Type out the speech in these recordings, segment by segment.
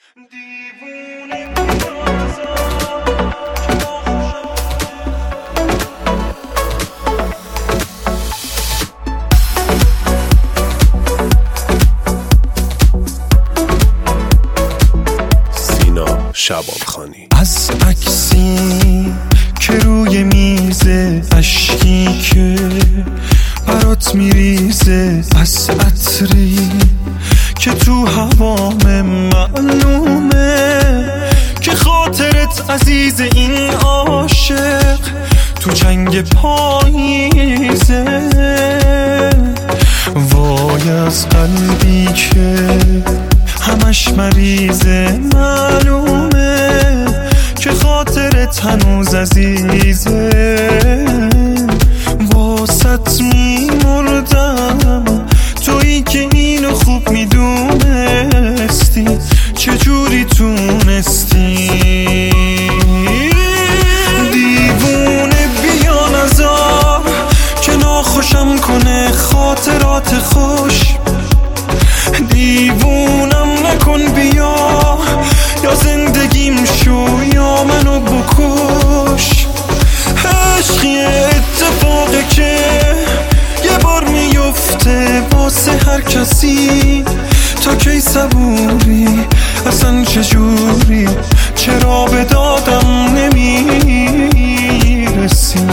شبانخانی. از عکسی که روی میزه، اشکی که برات میریزه، از عطری که تو هوام معلومه که خاطرت عزیز این عاشق تو جنگ پاییزه. وای از قلبی که همش مریضه، معلومه که خاطرت هنوز عزیزه. واسط میمردم تویی که اینو خوب میدونستی، چجوری تونستی؟ دیوونه بیا نذار که ناخوشم کنه خاطرات خوش، دیوونم نکن بیا یا زندگیم شو یا منو بکش. عشقی اتفاقی که یه بار میفته واسه هر کسی، تا کی صبوری؟ اصلا چجوری؟ چرا به دادم نمیرسی؟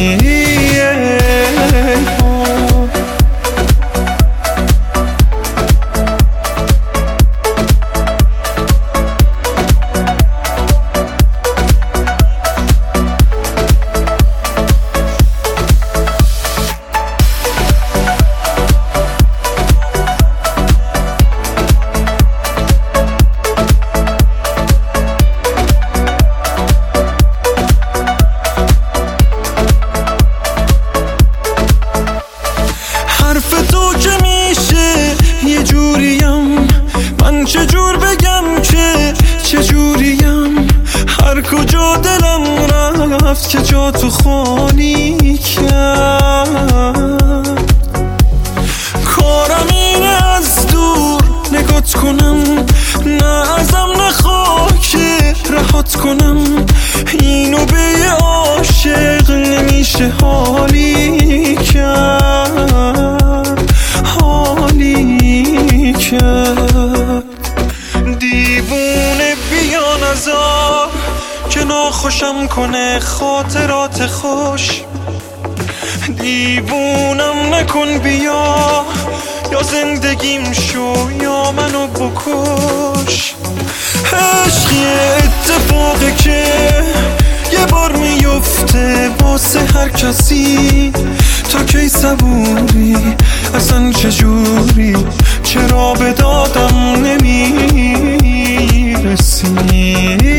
حرف تو که میشه یه جوریم، من چجور بگم که چجوریم؟ هر کجا دلم رفت که جا تو خالی کرد، کارم اینه از دور نگات کنم، نه ازم نخواه که رهات کنم. اینو به یه عاشق نمیشه حالی کرد، حالی کرد. دیوونه بیا نذار که ناخوشم کنه خاطرات خوش، دیوونم نکن بیا یا زندگیم شو یا منو بکش. عشقی اتفاقی که یه بار میفته واسه هر کسی، تا کی صبوری؟ اصلا چجوری؟ چرا به دادم نمیرسی؟